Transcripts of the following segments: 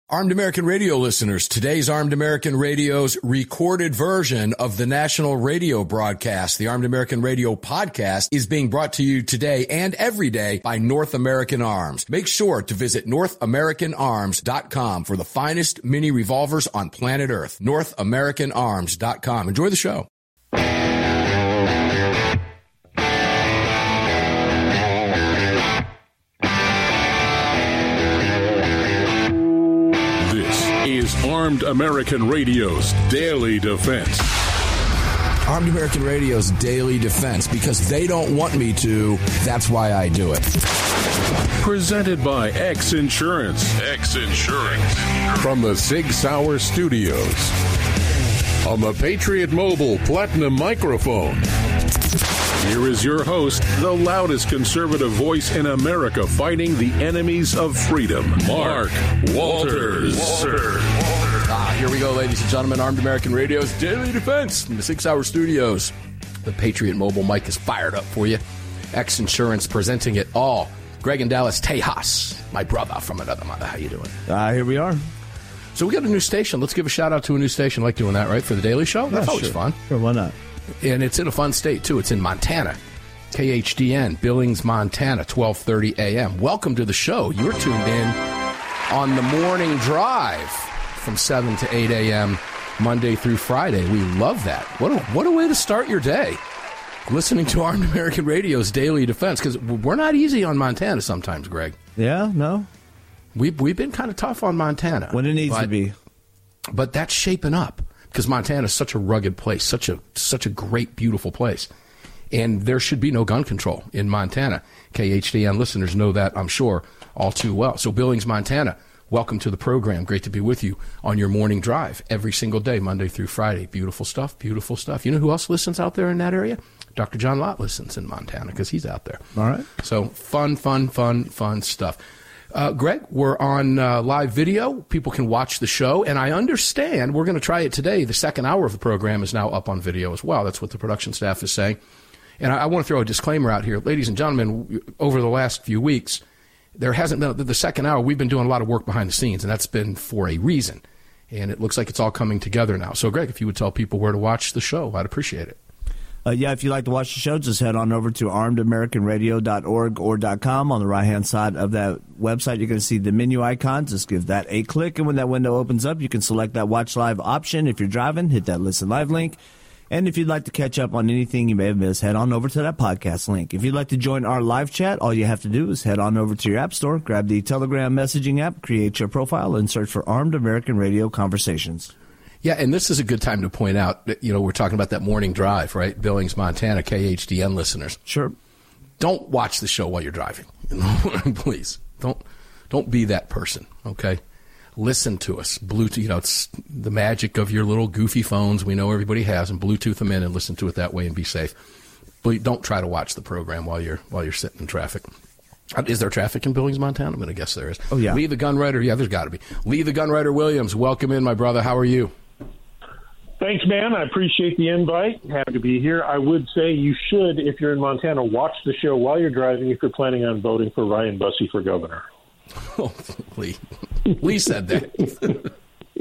Armed American Radio listeners, today's Armed American Radio's recorded version of the national radio broadcast, the Armed American Radio podcast, is being brought to you today and every day by North American Arms. Make sure to visit NorthAmericanArms.com for the finest mini revolvers on planet Earth. NorthAmericanArms.com. Enjoy the show. Is Armed American Radio's Daily Defense. Armed American Radio's Daily Defense, because they don't want me to, that's why I do it. Presented by X Insurance. X Insurance. From the Sig Sauer Studios. On the Patriot Mobile Platinum Microphone. Here is your host, the loudest conservative voice in America fighting the enemies of freedom, Mark Walters. Here we go, ladies and gentlemen. Armed American Radio's Daily Defense from the 6 Hour Studios. The Patriot Mobile mic is fired up for you. X Insurance presenting it all. Greg and Dallas Tejas, my brother from another mother. How you doing? Here we are. So we got a new station. Let's give a shout out to a new station. I like doing that, right, for the Daily Show? That's always fun. Sure, why not? And it's in a fun state, too. It's in Montana. KHDN, Billings, Montana, 12:30 a.m. Welcome to the show. You're tuned in on the morning drive from 7 to 8 a.m. Monday through Friday. We love that. What a way to start your day. Listening to Armed American Radio's Daily Defense, because we're not easy on Montana sometimes, Greg. Yeah, no. We've been kind of tough on Montana. When it needs to be. But that's shaping up. Because Montana is such a rugged place, such a great, beautiful place. And there should be no gun control in Montana. KHDN listeners know that, I'm sure, all too well. So Billings, Montana, welcome to the program. Great to be with you on your morning drive every single day, Monday through Friday. Beautiful stuff, beautiful stuff. You know who else listens out there in that area? Dr. John Lott listens in Montana because he's out there. All right. So fun stuff. Greg, we're on live video. People can watch the show, and I understand we're going to try it today. The second hour of the program is now up on video as well. That's what the production staff is saying. And I want to throw a disclaimer out here. Ladies and gentlemen, over the last few weeks, there hasn't been the second hour. We've been doing a lot of work behind the scenes, and that's been for a reason. And it looks like it's all coming together now. So, Greg, if you would tell people where to watch the show, I'd appreciate it. If you'd like to watch the show, just head on over to armedamericanradio.org or .com. On the right-hand side of that website, you're going to see the menu icon. Just give that a click, and when that window opens up, you can select that Watch Live option. If you're driving, hit that Listen Live link. And if you'd like to catch up on anything you may have missed, head on over to that podcast link. If you'd like to join our live chat, all you have to do is head on over to your app store, grab the Telegram messaging app, create your profile, and search for Armed American Radio Conversations. Yeah, and this is a good time to point out that, we're talking about that morning drive, right? Billings, Montana, KHDN listeners. Sure. Don't watch the show while you're driving. Please. Don't be that person, okay? Listen to us. Bluetooth, it's the magic of your little goofy phones we know everybody has, and Bluetooth them in and listen to it that way and be safe. But don't try to watch the program while you're sitting in traffic. Is there traffic in Billings, Montana? I'm going to guess there is. Oh, yeah. Lee the Gunwriter. Yeah, there's got to be. Lee the Gunwriter Williams, welcome in, my brother. How are you? Thanks, man. I appreciate the invite. Happy to be here. I would say you should, if you're in Montana, watch the show while you're driving if you're planning on voting for Ryan Bussey for governor. Oh, Lee. Lee said that.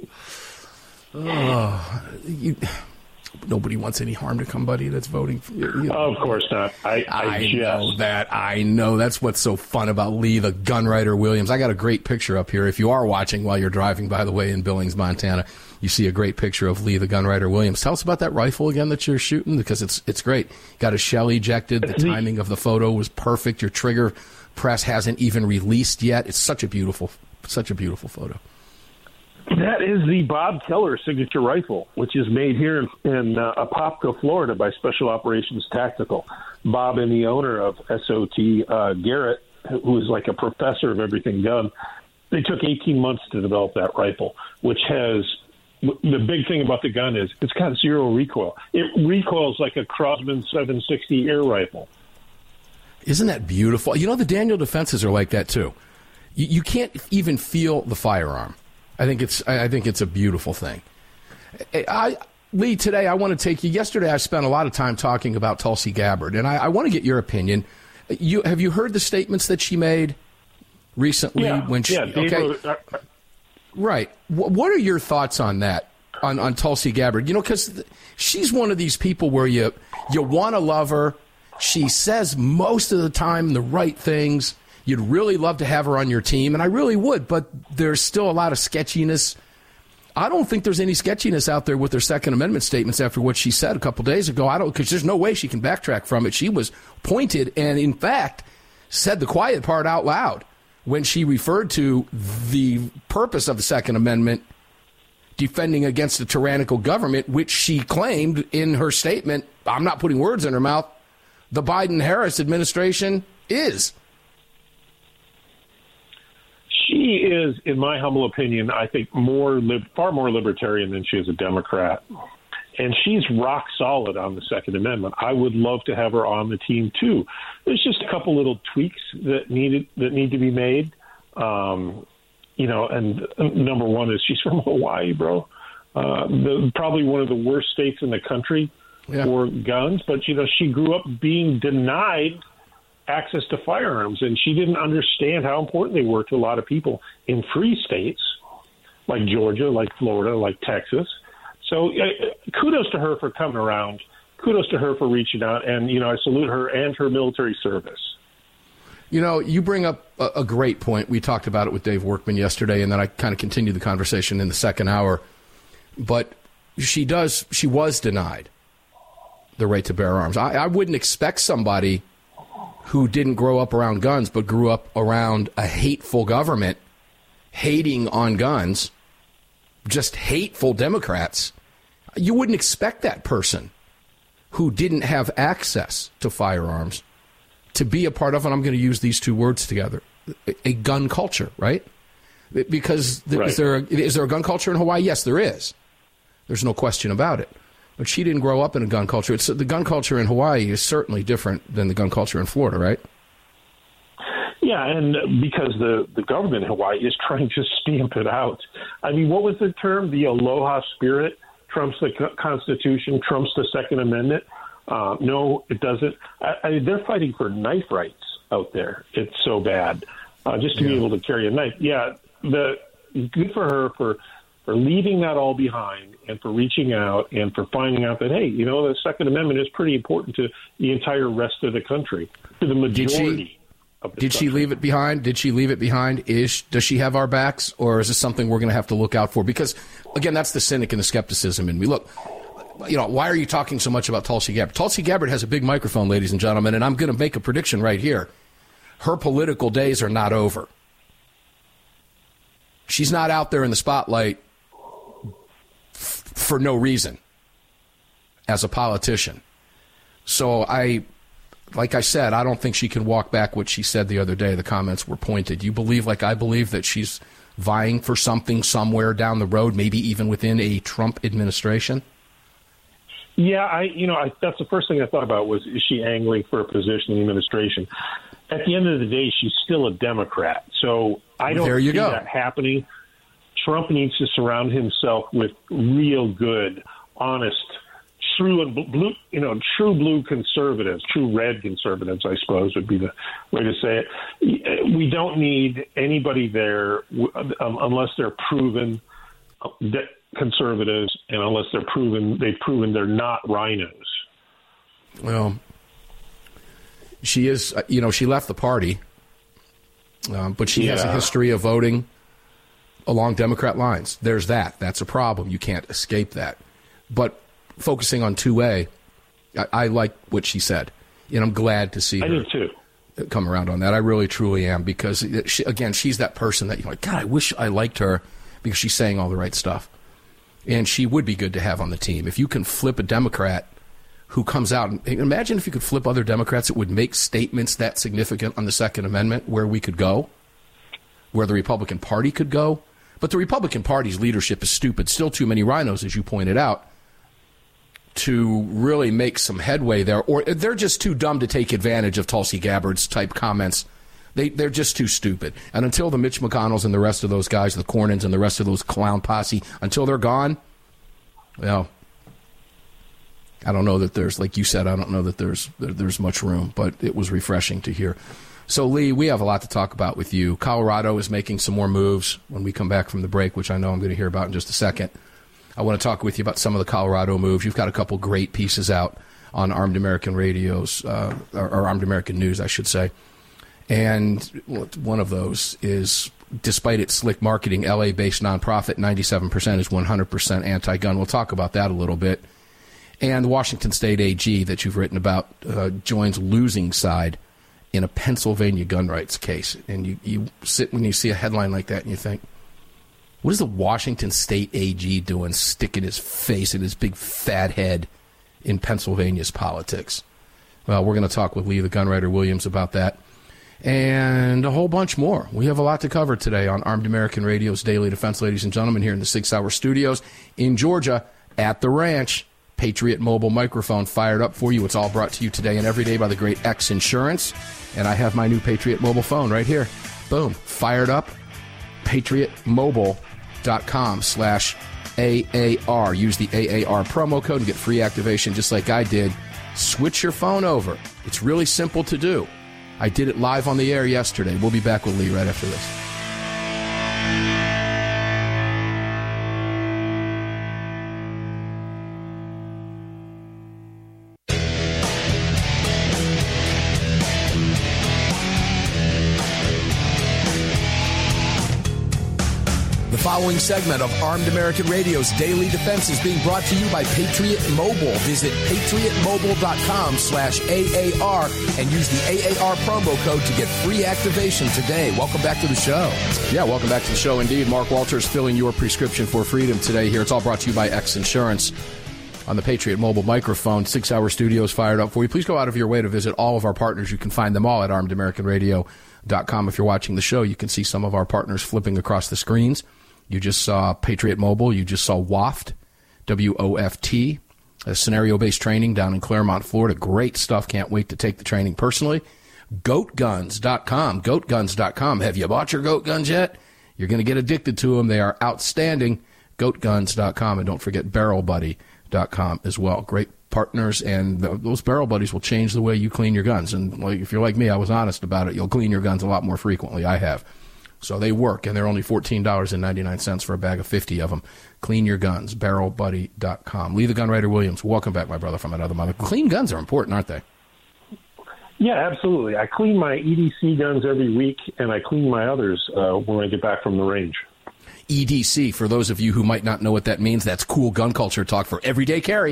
Nobody wants any harm to somebody that's voting for you. Of course not. I know that. I know. That's what's so fun about Lee the Gunwriter Williams. I got a great picture up here. If you are watching while you're driving, by the way, in Billings, Montana, you see a great picture of Lee the Gunwriter Williams. Tell us about that rifle again that you're shooting, because it's great. Got a shell ejected. The timing of the photo was perfect. Your trigger press hasn't even released yet. It's such a beautiful photo. That is the Bob Keller signature rifle, which is made here in Apopka, Florida by Special Operations Tactical. Bob and the owner of SOT, Garrett, who is like a professor of everything gun, they took 18 months to develop that rifle, which has the big thing about the gun is it's got zero recoil. It recoils like a Crosman 760 air rifle. Isn't that beautiful? The Daniel Defenses are like that too. You can't even feel the firearm. I think it's a beautiful thing. Lee, today I want to take you. Yesterday I spent a lot of time talking about Tulsi Gabbard, and I want to get your opinion. Have you heard the statements that she made recently? Yeah, okay. Right. What are your thoughts on that, on Tulsi Gabbard? Because she's one of these people where you want to love her. She says most of the time the right things. You'd really love to have her on your team, and I really would, but there's still a lot of sketchiness. I don't think there's any sketchiness out there with her Second Amendment statements after what she said a couple days ago. Because there's no way she can backtrack from it. She was pointed and, in fact, said the quiet part out loud when she referred to the purpose of the Second Amendment, defending against a tyrannical government, which she claimed in her statement, I'm not putting words in her mouth, the Biden-Harris administration is. She is, in my humble opinion, I think far more libertarian than she is a Democrat. And she's rock solid on the Second Amendment. I would love to have her on the team, too. There's just a couple little tweaks that need to be made. And number one is she's from Hawaii, bro. Probably one of the worst states in the country for guns. But, she grew up being denied access to firearms, and she didn't understand how important they were to a lot of people in free states like Georgia, like Florida, like Texas. So kudos to her for coming around. Kudos to her for reaching out, and I salute her and her military service. You bring up a great point. We talked about it with Dave Workman yesterday, and then I kind of continued the conversation in the second hour. But she was denied the right to bear arms. I wouldn't expect somebody who didn't grow up around guns but grew up around a hateful government, hating on guns, just hateful Democrats. You wouldn't expect that person who didn't have access to firearms to be a part of, and I'm going to use these two words together, a gun culture, right? Because is there a gun culture in Hawaii? Yes, there is. There's no question about it. But she didn't grow up in a gun culture. The gun culture in Hawaii is certainly different than the gun culture in Florida, right? Yeah, and because the government in Hawaii is trying to stamp it out. I mean, what was the term? The aloha spirit trumps the Constitution, trumps the Second Amendment. No, it doesn't. They're fighting for knife rights out there. It's so bad. Just to be able to carry a knife. Yeah, good for her for leaving that all behind and for reaching out and for finding out that, hey, the Second Amendment is pretty important to the entire rest of the country, to the majority of the country. Did she leave it behind? Does she have our backs, or is this something we're going to have to look out for? Because, again, that's the cynic and the skepticism in me. Look, why are you talking so much about Tulsi Gabbard? Tulsi Gabbard has a big microphone, ladies and gentlemen, and I'm going to make a prediction right here. Her political days are not over. She's not out there in the spotlight for no reason as a politician. So like I said, I don't think she can walk back what she said the other day. The comments were pointed. You believe, like I believe, that she's vying for something somewhere down the road, maybe even within a Trump administration? Yeah, that's the first thing I thought about was, is she angling for a position in the administration? At the end of the day, she's still a Democrat. So I don't see that happening. Trump needs to surround himself with real good, honest, true blue conservatives, true red conservatives, I suppose would be the way to say it. We don't need anybody there unless they're proven conservatives and unless they've proven they're not rhinos. Well, she is, she left the party, but she has a history of voting along Democrat lines. There's that. That's a problem. You can't escape that. But focusing on 2A, I like what she said, and I'm glad to see her come around on that. I really, truly am, because, she's that person that you're like, God, I wish I liked her because she's saying all the right stuff. And she would be good to have on the team. If you can flip a Democrat who comes out, and imagine if you could flip other Democrats that would make statements that significant on the Second Amendment, where we could go, where the Republican Party could go. But the Republican Party's leadership is stupid. Still too many rhinos, as you pointed out, to really make some headway there. Or they're just too dumb to take advantage of Tulsi Gabbard's type comments. They're just too stupid. And until the Mitch McConnells and the rest of those guys, the Cornyn's and the rest of those clown posse, until they're gone, well, I don't know that there's, like you said, I don't know that there's much room. But it was refreshing to hear. So, Lee, we have a lot to talk about with you. Colorado is making some more moves when we come back from the break, which I know I'm going to hear about in just a second. I want to talk with you about some of the Colorado moves. You've got a couple great pieces out on Armed American Radios, or Armed American News, I should say. And one of those is, despite its slick marketing, LA-based nonprofit 97% is 100% anti-gun. We'll talk about that a little bit. And the Washington State AG that you've written about joins losing side in a Pennsylvania gun rights case. And you sit when you see a headline like that and you think, what is the Washington State AG doing sticking his face in his big fat head in Pennsylvania's politics? Well, we're going to talk with Lee the Gunwriter Williams about that and a whole bunch more. We have a lot to cover today on Armed American Radio's Daily Defense, ladies and gentlemen, here in the 6 Hour Studios in Georgia at the ranch. Patriot Mobile microphone fired up for you. It's all brought to you today and every day by the great X Insurance. And I have my new Patriot Mobile phone right here. Boom. Fired up. PatriotMobile.com/AAR. Use the AAR promo code and get free activation just like I did. Switch your phone over. It's really simple to do. I did it live on the air yesterday. We'll be back with Lee right after this. The following segment of Armed American Radio's Daily Defense is being brought to you by Patriot Mobile. Visit patriotmobile.com/AAR and use the AAR promo code to get free activation today. Welcome back to the show. Yeah, welcome back to the show indeed. Mark Walters filling your prescription for freedom today here. It's all brought to you by X Insurance on the Patriot Mobile microphone. 6 Hour Studios fired up for you. Please go out of your way to visit all of our partners. You can find them all at armedamericanradio.com. If you're watching the show, you can see some of our partners flipping across the screens. You just saw Patriot Mobile. You just saw WOFT, WOFT, a scenario-based training down in Claremont, Florida. Great stuff. Can't wait to take the training personally. GoatGuns.com. GoatGuns.com. Have you bought your Goat Guns yet? You're going to get addicted to them. They are outstanding. GoatGuns.com. And don't forget BarrelBuddy.com as well. Great partners, and those Barrel Buddies will change the way you clean your guns. And if you're like me, I was honest about it. You'll clean your guns a lot more frequently. I have. So they work, and they're only $14.99 for a bag of 50 of them. Clean your guns, BarrelBuddy.com. Lee the Gunwriter Williams, welcome back, my brother from another mother. Clean guns are important, aren't they? Yeah, absolutely. I clean my EDC guns every week, and I clean my others when I get back from the range. EDC, for those of you who might not know what that means, that's cool gun culture talk for everyday carry.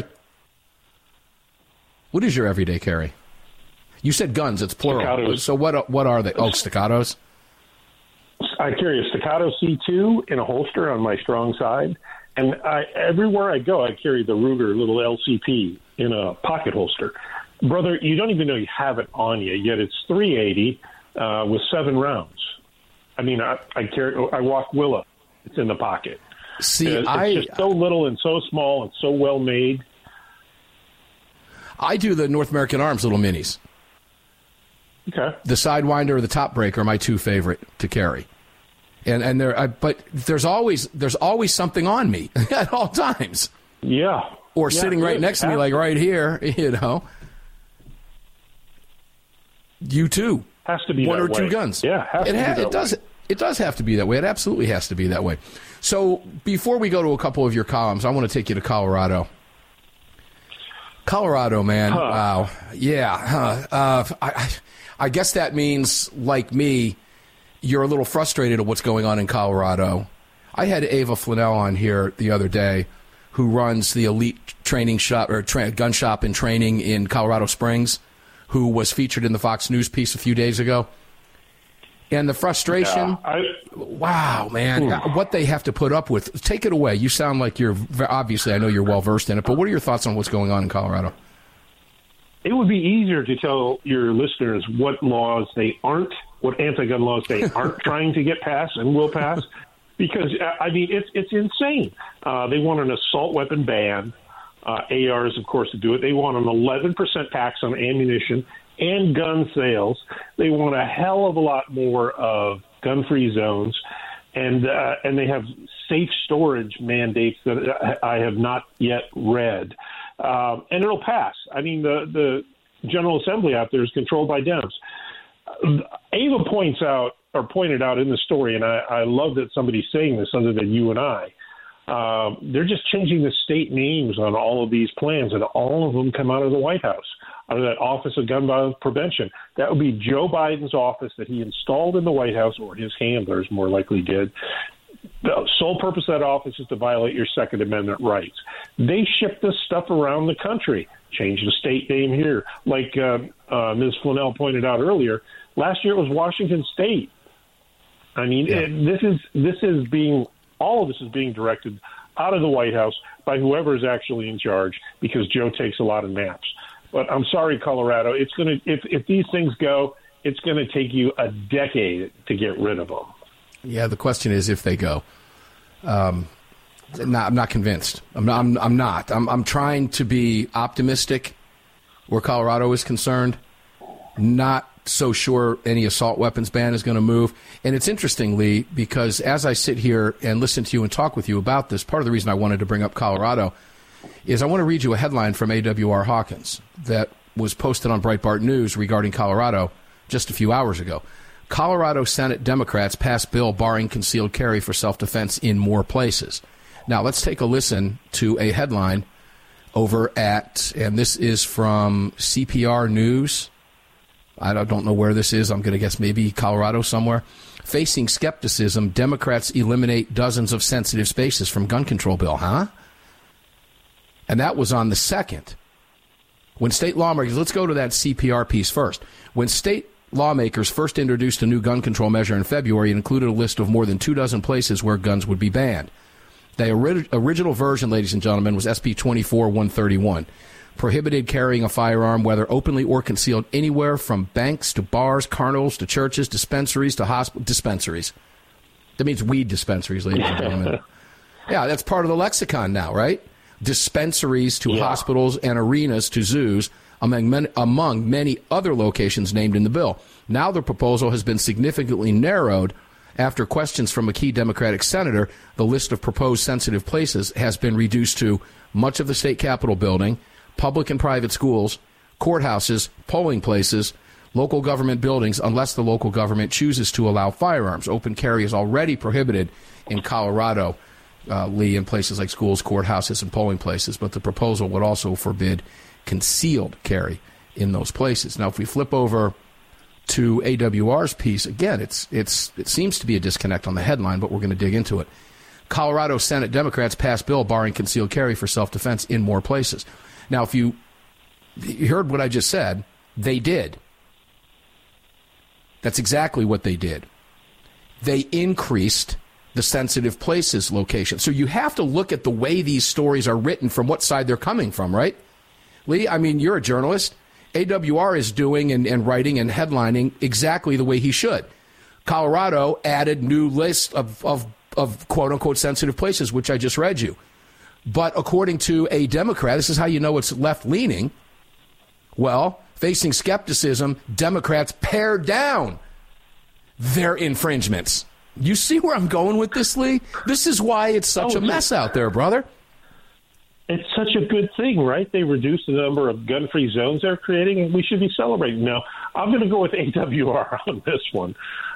What is your everyday carry? You said guns, it's plural. Staccatos. So what are they? Oh, staccatos? I carry a Staccato C2 in a holster on my strong side, and everywhere I go, I carry the Ruger little LCP in a pocket holster. Brother, you don't even know you have it on you, yet it's .380 with 7 rounds. I mean, I walk Willa. It's in the pocket. See, it's just so little and so small and so well made. I do the North American Arms little minis. Okay. The Sidewinder or the Top Break are my two favorite to carry, and but there's always something on me at all times. Yeah. Or sitting right next to me, like right here, you know. You too. Has to be one that or way. Two guns. Yeah, it does have to be that way. It absolutely has to be that way. So before we go to a couple of your columns, I want to take you to Colorado. Colorado, man. Huh. Wow. Yeah. I guess that means, like me, you're a little frustrated at what's going on in Colorado. I had Ava Flanell on here the other day, who runs the elite training shop or gun shop and training in Colorado Springs, who was featured in the Fox News piece a few days ago. And the frustration, wow, man, what they have to put up with. Take it away. You sound like obviously, I know you're well-versed in it, but what are your thoughts on what's going on in Colorado? It would be easier to tell your listeners what laws they aren't, what anti-gun laws they aren't trying to get passed and will pass, because, I mean, it's insane. They want an assault weapon ban. ARs, of course, to do it. They want an 11% tax on ammunition and gun sales. They want a hell of a lot more of gun-free zones, and they have safe storage mandates that I have not yet read. And it'll pass. I mean, the General Assembly out there is controlled by Dems. Ava pointed out in the story, and I love that somebody's saying this other than you and I. They're just changing the state names on all of these plans, and all of them come out of the White House, out of that Office of Gun Violence Prevention. That would be Joe Biden's office that he installed in the White House, or his handlers more likely did. The sole purpose of that office is to violate your Second Amendment rights. They ship this stuff around the country, change the state name here. Like Ms. Flanell pointed out earlier, last year it was Washington State. I mean, all of this is being directed out of the White House by whoever is actually in charge, because Joe takes a lot of naps. But I'm sorry, Colorado, it's going to if these things go, it's going to take you a decade to get rid of them. Yeah, the question is if they go. I'm not convinced. I'm not. I'm trying to be optimistic where Colorado is concerned. Not so sure any assault weapons ban is going to move. And it's interesting, Lee, because as I sit here and listen to you and talk with you about this, part of the reason I wanted to bring up Colorado is I want to read you a headline from A.W.R. Hawkins that was posted on Breitbart News regarding Colorado just a few hours ago. Colorado Senate Democrats passed bill barring concealed carry for self-defense in more places. Now, let's take a listen to a headline over at, and this is from CPR News. I don't know where this is. I'm going to guess maybe Colorado somewhere. Facing skepticism, Democrats eliminate dozens of sensitive spaces from gun control bill. Huh? And that was on the 2nd. When state lawmakers, let's go to that CPR piece first. When state lawmakers first introduced a new gun control measure in February, it included a list of more than 24 places where guns would be banned. The original version, ladies and gentlemen, was SB 24-131. Prohibited carrying a firearm, whether openly or concealed, anywhere from banks to bars, carnivals to churches, dispensaries to dispensaries. That means weed dispensaries, ladies and gentlemen. Yeah, that's part of the lexicon now, right? Dispensaries to hospitals and arenas to zoos, among many other locations named in the bill. Now the proposal has been significantly narrowed after questions from a key Democratic senator. The list of proposed sensitive places has been reduced to much of the state capitol building, public and private schools, courthouses, polling places, local government buildings, unless the local government chooses to allow firearms. Open carry is already prohibited in Colorado, Lee, in places like schools, courthouses, and polling places, but the proposal would also forbid concealed carry in those places. Now, if we flip over to AWR's piece, again, it seems to be a disconnect on the headline, but we're going to dig into it. Colorado Senate Democrats passed bill barring concealed carry for self-defense in more places. Now, if you heard what I just said, they did. That's exactly what they did. They increased the sensitive places location. So you have to look at the way these stories are written from what side they're coming from, right? Lee, I mean, you're a journalist. AWR is doing and writing and headlining exactly the way he should. Colorado added new list of quote-unquote sensitive places, which I just read you. But according to a Democrat, this is how you know it's left-leaning, well, facing skepticism, Democrats pared down their infringements. You see where I'm going with this, Lee? This is why it's such a mess out there, brother. It's such a good thing, right? They reduced the number of gun-free zones they're creating, and we should be celebrating. Now, I'm going to go with AWR on this one.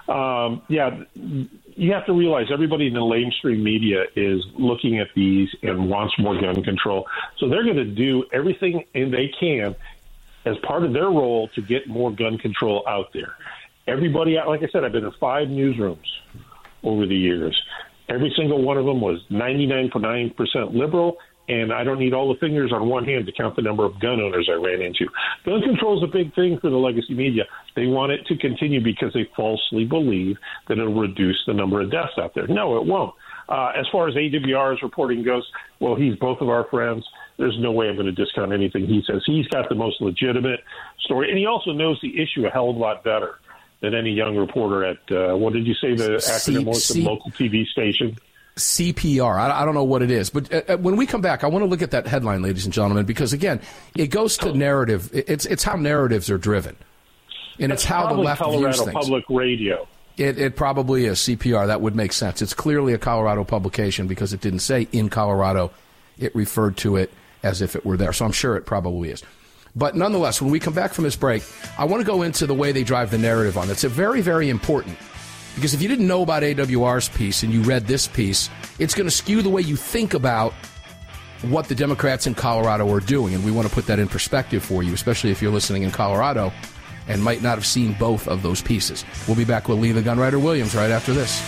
You have to realize everybody in the mainstream media is looking at these and wants more gun control. So they're going to do everything they can as part of their role to get more gun control out there. Everybody, like I said, I've been in 5 newsrooms over the years. Every single one of them was 99.9% liberal, and I don't need all the fingers on one hand to count the number of gun owners I ran into. Gun control is a big thing for the legacy media. They want it to continue because they falsely believe that it'll reduce the number of deaths out there. No, it won't. As far as AWR's reporting goes, well, he's both of our friends. There's no way I'm going to discount anything he says. He's got the most legitimate story, and he also knows the issue a hell of a lot better than any young reporter at, what did you say the acronym was, the local TV station? CPR. I don't know what it is. But when we come back, I want to look at that headline, ladies and gentlemen, because, again, it goes to narrative. It's how narratives are driven. And it's how the left views things. Public Radio. It probably is CPR. That would make sense. It's clearly a Colorado publication because it didn't say in Colorado. It referred to it as if it were there. So I'm sure it probably is. But nonetheless, when we come back from this break, I want to go into the way they drive the narrative on. It's a very, very important. Because if you didn't know about AWR's piece and you read this piece, it's going to skew the way you think about what the Democrats in Colorado are doing. And we want to put that in perspective for you, especially if you're listening in Colorado and might not have seen both of those pieces. We'll be back with Lee the Gunwriter Williams right after this.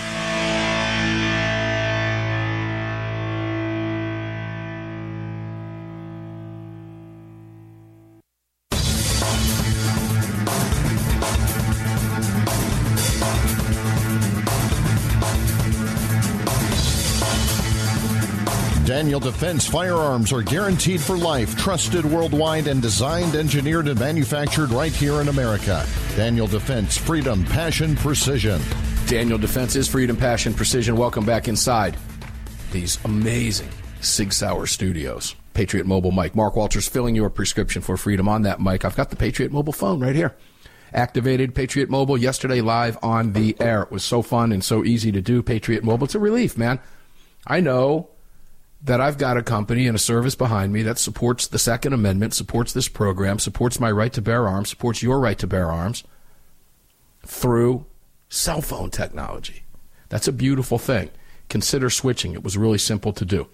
Daniel Defense firearms are guaranteed for life, trusted worldwide, and designed, engineered, and manufactured right here in America. Daniel Defense, freedom, passion, precision. Daniel Defense is freedom, passion, precision. Welcome back inside these amazing Sig Sauer studios. Patriot Mobile Mike. Mark Walters filling your prescription for freedom on that mic. I've got the Patriot Mobile phone right here. Activated Patriot Mobile yesterday live on the air. It was so fun and so easy to do. Patriot Mobile. It's a relief, man. I know that I've got a company and a service behind me that supports the Second Amendment, supports this program, supports my right to bear arms, supports your right to bear arms through cell phone technology. That's a beautiful thing. Consider switching. It was really simple to do.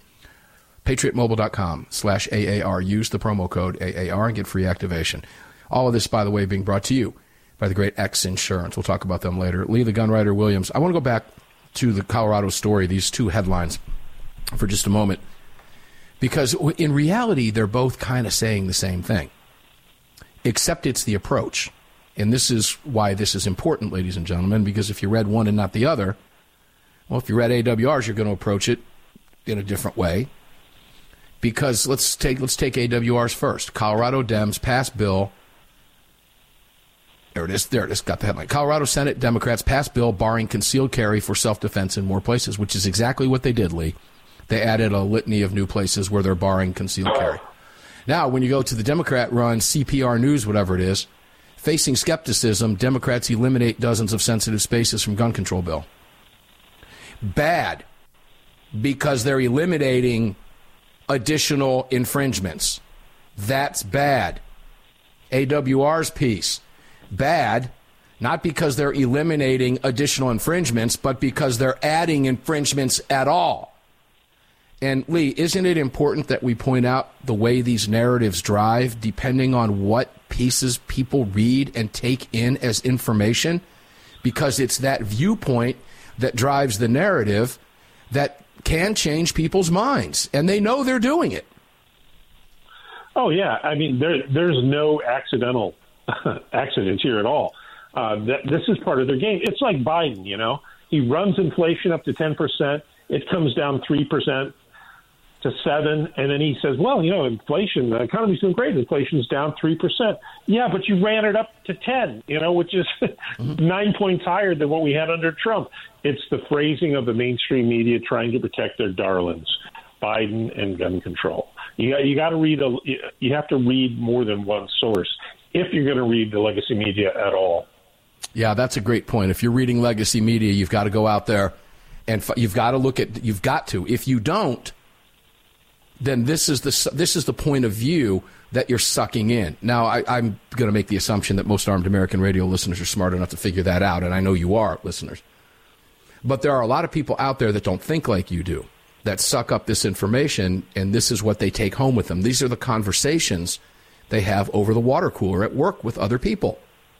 PatriotMobile.com/AAR. Use the promo code AAR and get free activation. All of this, by the way, being brought to you by the great X Insurance. We'll talk about them later. Lee the Gunwriter Williams. I want to go back to the Colorado story, these two headlines, for just a moment, because in reality they're both kind of saying the same thing, except it's the approach. And this is why this is important, ladies and gentlemen, because if you read one and not the other, well, if you read AWR's, you're going to approach it in a different way. Because let's take AWR's first. Colorado Dems pass bill. There it is. Got the headline. Colorado Senate Democrats pass bill barring concealed carry for self-defense in more places, which is exactly what they did, Lee. They added a litany of new places where they're barring concealed carry. Now, when you go to the Democrat-run CPR News, whatever it is, facing skepticism, Democrats eliminate dozens of sensitive spaces from gun control bill. Bad, because they're eliminating additional infringements. That's bad. AWR's piece. Bad, not because they're eliminating additional infringements, but because they're adding infringements at all. And, Lee, isn't it important that we point out the way these narratives drive, depending on what pieces people read and take in as information? Because it's that viewpoint that drives the narrative that can change people's minds, and they know they're doing it. Oh, yeah. I mean, there's no accidents here at all. This is part of their game. It's like Biden, you know. He runs inflation up to 10%. It comes down 3% to 7%, and then he says, well, you know, inflation, the economy's doing great. Inflation's down 3%. Yeah, but you ran it up to 10, you know, which is 9 points higher than what we had under Trump. It's the phrasing of the mainstream media trying to protect their darlings, Biden and gun control. You got to read. You have to read more than one source if you're going to read the legacy media at all. Yeah, that's a great point. If you're reading legacy media, you've got to go out there and you've got to look at. You've got to. If you don't, then this is the point of view that you're sucking in. Now, I'm going to make the assumption that most Armed American Radio listeners are smart enough to figure that out, and I know you are, listeners. But there are a lot of people out there that don't think like you do, that suck up this information, and this is what they take home with them. These are the conversations they have over the water cooler at work with other people.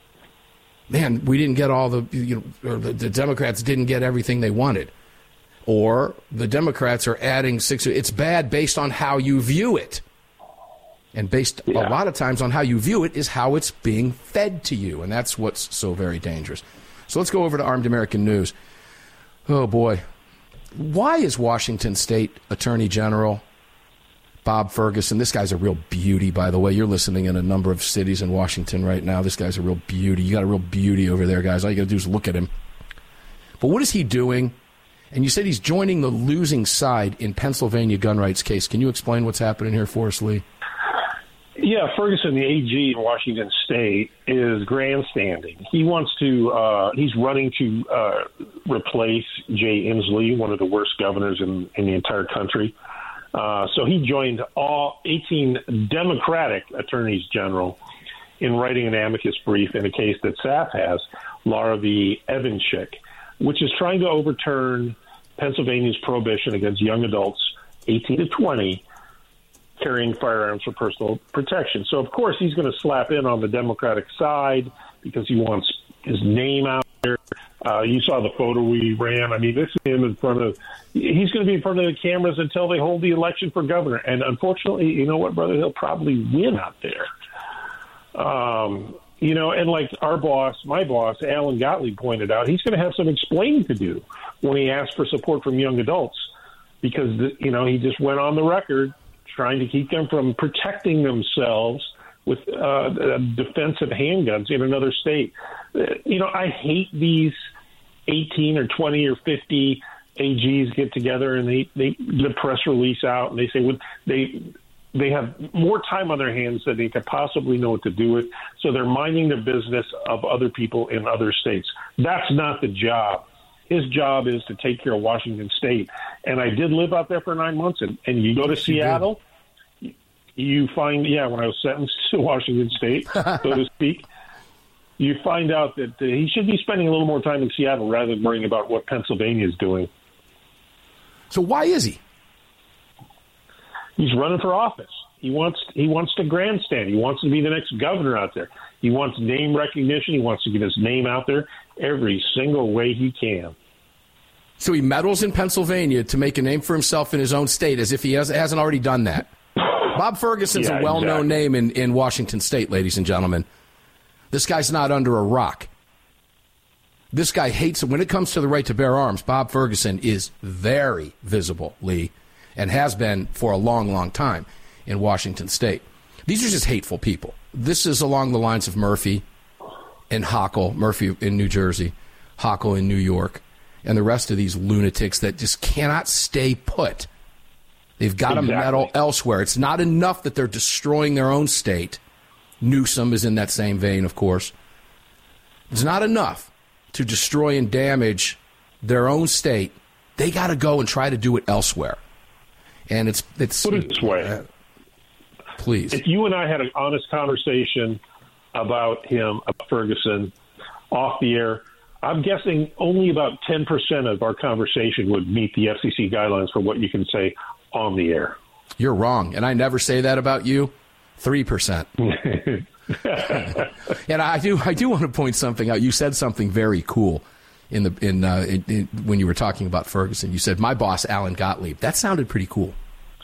Man, we didn't get all the Democrats didn't get everything they wanted. Or the Democrats are adding 6. It's bad based on how you view it. And based a lot of times on how you view it is how it's being fed to you. And that's what's so very dangerous. So let's go over to Armed American News. Oh, boy. Why is Washington State Attorney General Bob Ferguson, this guy's a real beauty, by the way. You're listening in a number of cities in Washington right now. This guy's a real beauty. You got a real beauty over there, guys. All you got to do is look at him. But what is he doing? And you said he's joining the losing side in Pennsylvania gun rights case. Can you explain what's happening here for us, Lee? Yeah, Ferguson, the AG in Washington State, is grandstanding. He wants to. He's running to replace Jay Inslee, one of the worst governors in the entire country. So he joined all 18 Democratic attorneys general in writing an amicus brief in a case that SAF has, Laura v. Evanchik, which is trying to overturn Pennsylvania's prohibition against young adults 18 to 20 carrying firearms for personal protection. So, of course, he's going to slap in on the Democratic side because he wants his name out there. You saw the photo we ran. I mean, this is him in front of – he's going to be in front of the cameras until they hold the election for governor. And unfortunately, you know what, brother? He'll probably win out there. You know, and like our boss, my boss, Alan Gottlieb pointed out, he's going to have some explaining to do when he asks for support from young adults because, you know, he just went on the record trying to keep them from protecting themselves with defensive handguns in another state. You know, I hate these 18 or 20 or 50 AGs get together and they the press release out and they say they have more time on their hands than they could possibly know what to do with, so they're minding the business of other people in other states. That's not the job. His job is to take care of Washington State. And I did live out there for 9 months, and you go to Seattle, you find, when I was sentenced to Washington State, so to speak, you find out that he should be spending a little more time in Seattle rather than worrying about what Pennsylvania is doing. So why is he? He's running for office. He wants to grandstand. He wants to be the next governor out there. He wants name recognition. He wants to get his name out there every single way he can. So he meddles in Pennsylvania to make a name for himself in his own state as if he hasn't already done that. Bob Ferguson's a well-known name in Washington State, ladies and gentlemen. This guy's not under a rock. This guy hates it. When it comes to the right to bear arms, Bob Ferguson is very visible, Lee, and has been for a long, long time in Washington State. These are just hateful people. This is along the lines of Murphy and Hochul, Murphy in New Jersey, Hochul in New York, and the rest of these lunatics that just cannot stay put. They've got to meddle elsewhere. It's not enough that they're destroying their own state. Newsom is in that same vein, of course. It's not enough to destroy and damage their own state. They got to go and try to do it elsewhere. And it's put it this way. Please. If you and I had an honest conversation about him, about Ferguson, off the air, I'm guessing only about 10% of our conversation would meet the FCC guidelines for what you can say on the air. You're wrong, and I never say that about you. 3%. And I do want to point something out. You said something very cool when you were talking about Ferguson. You said, my boss, Alan Gottlieb. That sounded pretty cool.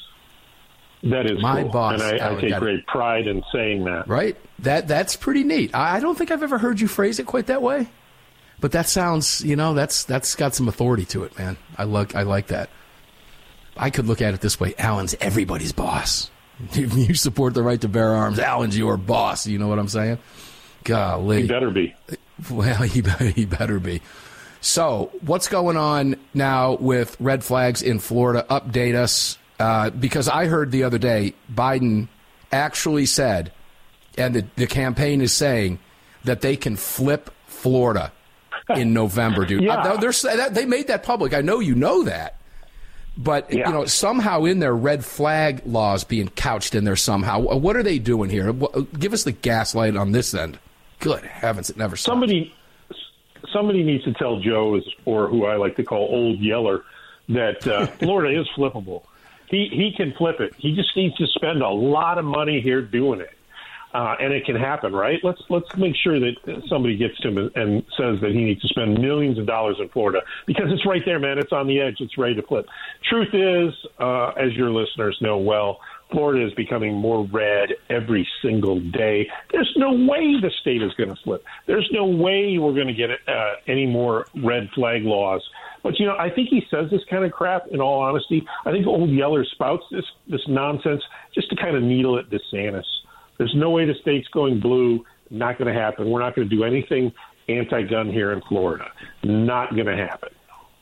That is my cool. boss, and I take great pride in saying that. Right? That's pretty neat. I don't think I've ever heard you phrase it quite that way. But that sounds, that's got some authority to it, man. I like that. I could look at it this way. Alan's everybody's boss. If you support the right to bear arms, Alan's your boss. You know what I'm saying? Golly. He better be. Well, he better be. So what's going on now with red flags in Florida? Update us. Because I heard the other day Biden actually said, and the campaign is saying, that they can flip Florida in November, dude. Yeah. They made that public. I know you know that. But, somehow in their red flag laws being couched in there somehow. What are they doing here? Give us the gaslight on this end. Good heavens, it never stops. Somebody needs to tell Joe, or who I like to call Old Yeller, that Florida is flippable. He can flip it. He just needs to spend a lot of money here doing it. And it can happen, right? Let's make sure that somebody gets to him and says that he needs to spend millions of dollars in Florida, because it's right there, man. It's on the edge. It's ready to flip. Truth is, as your listeners know well, Florida is becoming more red every single day. There's no way the state is going to flip. There's no way we're going to get any more red flag laws. But, I think he says this kind of crap, in all honesty. I think Old Yeller spouts this nonsense just to kind of needle at DeSantis. There's no way the state's going blue. Not going to happen. We're not going to do anything anti-gun here in Florida. Not going to happen.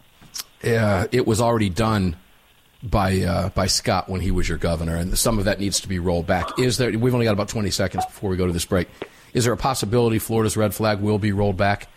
It was already done by Scott when he was your governor, and some of that needs to be rolled back. We've only got about 20 seconds before we go to this break. Is there a possibility Florida's red flag will be rolled back?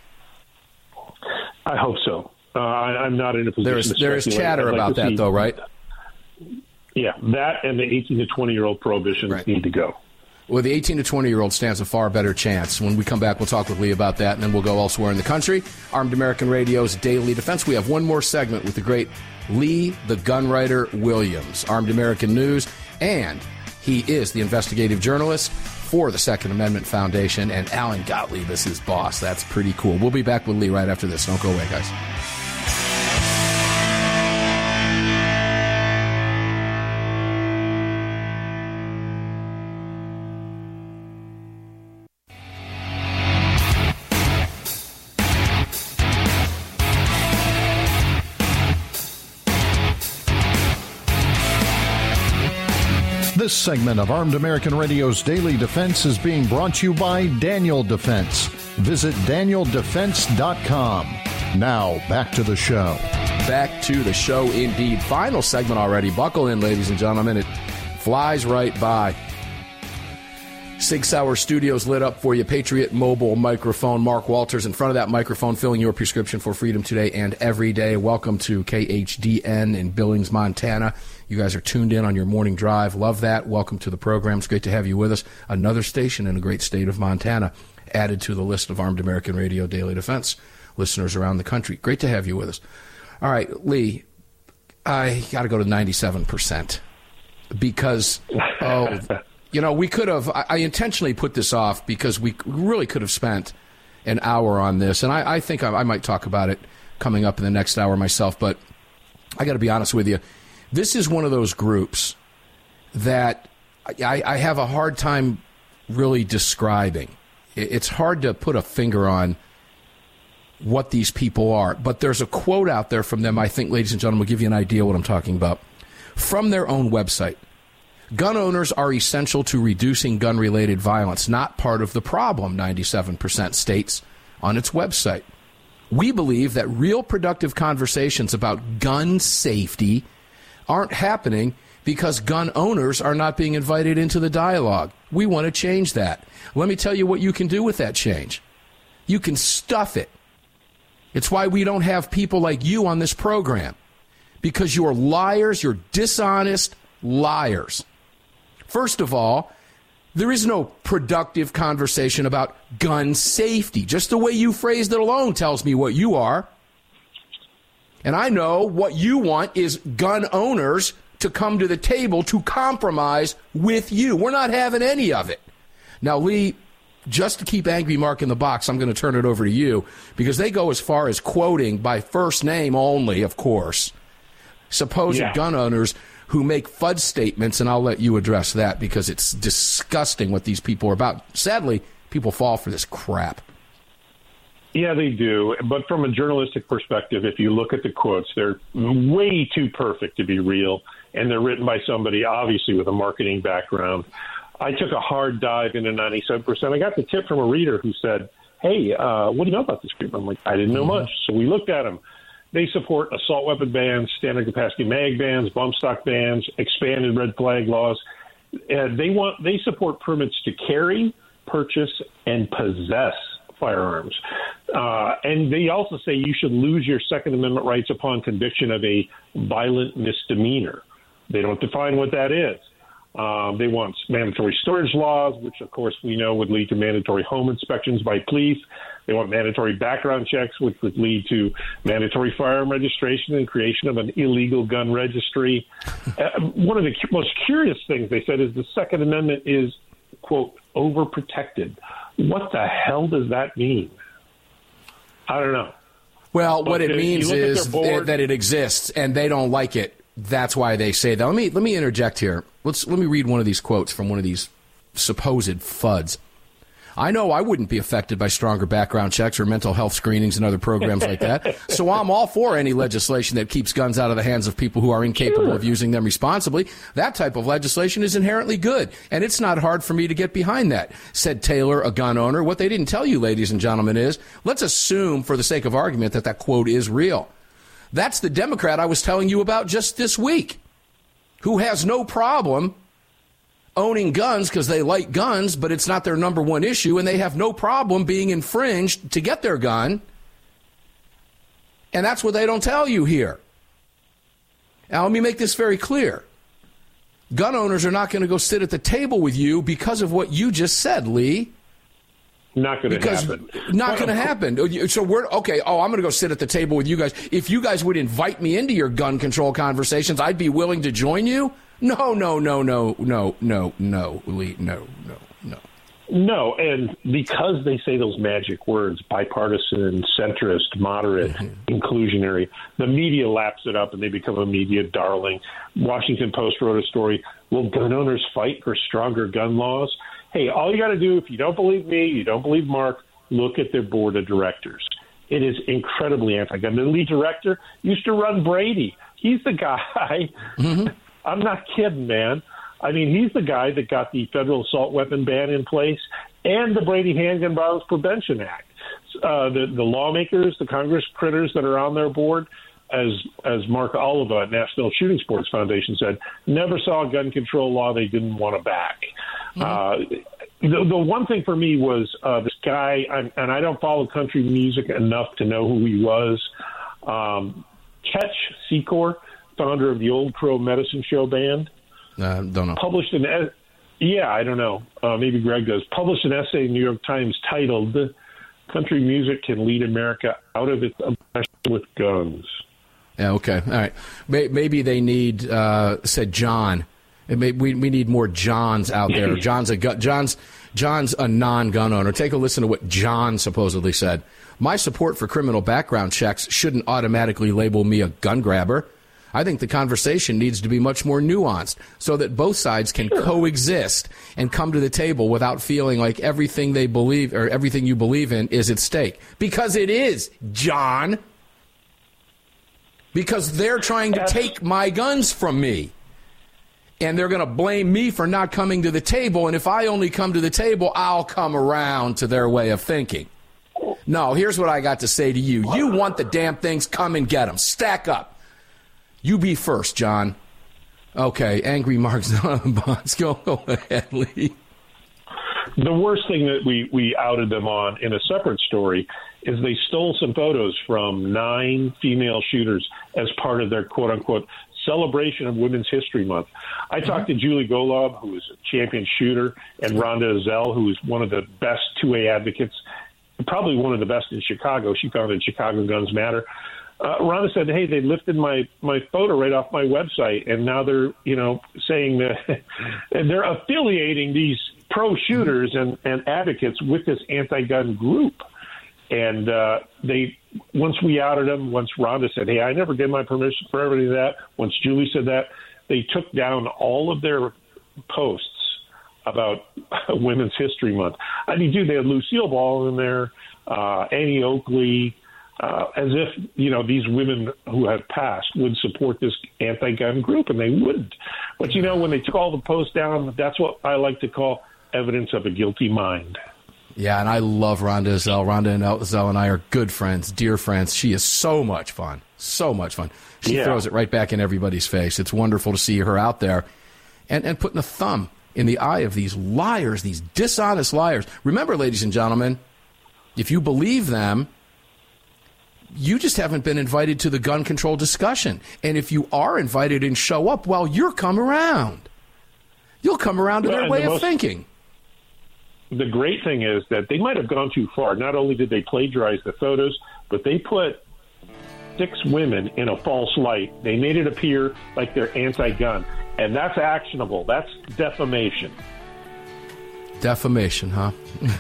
I hope so. I'm not in a position to speculate. There is chatter about that, though, right? Yeah, that and the 18 to 20-year-old prohibitions need to go. Well, the 18 to 20-year-old stands a far better chance. When we come back, we'll talk with Lee about that, and then we'll go elsewhere in the country. Armed American Radio's Daily Defense. We have one more segment with the great Lee the Gunwriter Williams, Armed American News, and he is the investigative journalist for the Second Amendment Foundation, and Alan Gottlieb is his boss. That's pretty cool. We'll be back with Lee right after this. Don't go away, guys. This segment of Armed American Radio's Daily Defense is being brought to you by Daniel Defense. Visit DanielDefense.com. Now, back to the show. Back to the show, indeed. Final segment already. Buckle in, ladies and gentlemen. It flies right by. Sig Sauer Studios lit up for you. Patriot Mobile microphone. Mark Walters in front of that microphone, filling your prescription for freedom today and every day. Welcome to KHDN in Billings, Montana. You guys are tuned in on your morning drive. Love that. Welcome to the program. It's great to have you with us. Another station in the great state of Montana added to the list of Armed American Radio Daily Defense listeners around the country. Great to have you with us. All right, Lee, I got to go to 97% because, we could have, I intentionally put this off because we really could have spent an hour on this, and I think I might talk about it coming up in the next hour myself, but I got to be honest with you. This is one of those groups that I have a hard time really describing. It's hard to put a finger on what these people are. But there's a quote out there from them, I think, ladies and gentlemen, will give you an idea what I'm talking about. From their own website, gun owners are essential to reducing gun-related violence, not part of the problem, 97% states on its website. We believe that real productive conversations about gun safety aren't happening because gun owners are not being invited into the dialogue. We want to change that. Let me tell you what you can do with that change. You can stuff it. It's why we don't have people like you on this program, because you're liars, you're dishonest liars. First of all, there is no productive conversation about gun safety. Just the way you phrased it alone tells me what you are. And I know what you want is gun owners to come to the table to compromise with you. We're not having any of it. Now, Lee, just to keep Angry Mark in the box, I'm going to turn it over to you, because they go as far as quoting by first name only, of course, supposed gun owners who make FUD statements, and I'll let you address that because it's disgusting what these people are about. Sadly, people fall for this crap. Yeah, they do. But from a journalistic perspective, if you look at the quotes, they're way too perfect to be real, and they're written by somebody obviously with a marketing background. I took a hard dive into 97%. I got the tip from a reader who said, hey, what do you know about this group? I'm like, I didn't know much. So we looked at them. They support assault weapon bans, standard capacity mag bans, bump stock bans, expanded red flag laws. They support permits to carry, purchase, and possess firearms. And they also say you should lose your Second Amendment rights upon conviction of a violent misdemeanor. They don't define what that is. They want mandatory storage laws, which, of course, we know would lead to mandatory home inspections by police. They want mandatory background checks, which would lead to mandatory firearm registration and creation of an illegal gun registry. One of the most curious things they said is the Second Amendment is, quote, overprotected. What the hell does that mean? I don't know. Well, what it means is that it exists, and they don't like it. That's why they say that. Let me interject here. Let me read one of these quotes from one of these supposed FUDs. I know I wouldn't be affected by stronger background checks or mental health screenings and other programs like that, so I'm all for any legislation that keeps guns out of the hands of people who are incapable of using them responsibly. That type of legislation is inherently good, and it's not hard for me to get behind that, said Taylor, a gun owner. What they didn't tell you, ladies and gentlemen, is let's assume, for the sake of argument, that quote is real. That's the Democrat I was telling you about just this week, who has no problem owning guns because they like guns, but it's not their number one issue, and they have no problem being infringed to get their gun. And that's what they don't tell you here. Now, let me make this very clear. gun owners are not going to go sit at the table with you because of what you just said, Lee. Not going to happen. Not going to happen. So we're okay. Oh, I'm going to go sit at the table with you guys. If you guys would invite me into your gun control conversations, I'd be willing to join you. No, Lee, no. No, and because they say those magic words, bipartisan, centrist, moderate, inclusionary, the media laps it up and they become a media darling. Washington Post wrote a story, will gun owners fight for stronger gun laws? Hey, all you got to do, if you don't believe me, you don't believe Mark, look at their board of directors. It is incredibly anti-gun. The lead director used to run Brady. He's the guy. I'm not kidding, man. I mean, he's the guy that got the federal assault weapon ban in place and the Brady Handgun Violence Prevention Act. The lawmakers, the Congress critters that are on their board, as Mark Oliva at National Shooting Sports Foundation said, never saw a gun control law they didn't want to back. The one thing for me was this guy, and I don't follow country music enough to know who he was, Ketch Secor, founder of the Old Crow Medicine Show band. Don't know. Published I don't know. Maybe Greg does. Published an essay in the New York Times titled "Country Music Can Lead America Out of Its Obsession with Guns." Yeah, okay. All right. Maybe they need, said John. We need more Johns out there. John's a non-gun owner. Take a listen to what John supposedly said. My support for criminal background checks shouldn't automatically label me a gun grabber. I think the conversation needs to be much more nuanced so that both sides can coexist and come to the table without feeling like everything they believe or everything you believe in is at stake. Because it is, John. Because they're trying to take my guns from me. And they're going to blame me for not coming to the table. And if I only come to the table, I'll come around to their way of thinking. No, here's what I got to say to you. You want the damn things, come and get them. Stack up. You be first, John. Okay, angry Mark's not on the box. Go ahead, Lee. The worst thing that we outed them on in a separate story is they stole some photos from 9 female shooters as part of their quote-unquote celebration of Women's History Month. I talked to Julie Golob, who is a champion shooter, and Rhonda Ezell, who is one of the best 2A advocates, probably one of the best in Chicago. She founded Chicago Guns Matter. Rhonda said, hey, they lifted my photo right off my website, and now they're, saying that they're affiliating these pro-shooters and advocates with this anti-gun group. And once we outed them, once Rhonda said, hey, I never gave my permission for everything of that, once Julie said that, they took down all of their posts about Women's History Month. I mean, dude, they had Lucille Ball in there, Annie Oakley, as if, these women who have passed would support this anti-gun group, and they wouldn't. But, when they took all the posts down, that's what I like to call evidence of a guilty mind. Yeah, and I love Rhonda Ezell. Rhonda Ezell and I are good friends, dear friends. She is so much fun, so much fun. She throws it right back in everybody's face. It's wonderful to see her out there and putting a thumb in the eye of these liars, these dishonest liars. Remember, ladies and gentlemen, if you believe them, you just haven't been invited to the gun control discussion. And if you are invited and show up, well, you'll come around. You'll come around to their way of thinking. The great thing is that they might have gone too far. Not only did they plagiarize the photos, but they put 6 women in a false light. They made it appear like they're anti-gun. And that's actionable. That's defamation. Defamation, huh?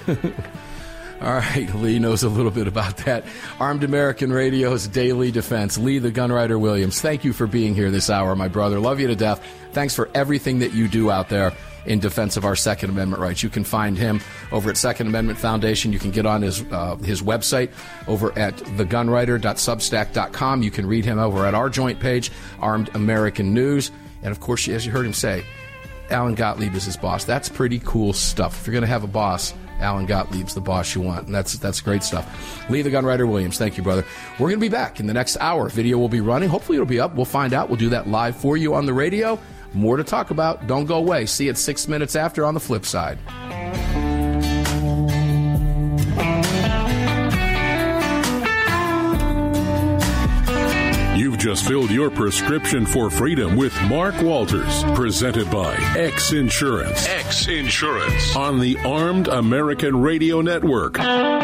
All right, Lee knows a little bit about that. Armed American Radio's Daily Defense. Lee the Gunwriter Williams, thank you for being here this hour, my brother. Love you to death. Thanks for everything that you do out there in defense of our Second Amendment rights. You can find him over at Second Amendment Foundation. You can get on his website over at thegunwriter.substack.com. You can read him over at our joint page, Armed American News. And, of course, as you heard him say, Alan Gottlieb is his boss. That's pretty cool stuff. If you're going to have a boss, Alan Gottlieb's the boss you want, and that's great stuff. Lee the Gunwriter Williams, thank you, brother. We're going to be back in the next hour. Video will be running. Hopefully it'll be up. We'll find out. We'll do that live for you on the radio. More to talk about. Don't go away. See you at 6 minutes after on the flip side. You've just filled your prescription for freedom with Mark Walters, presented by X Insurance. X Insurance on the Armed American Radio Network.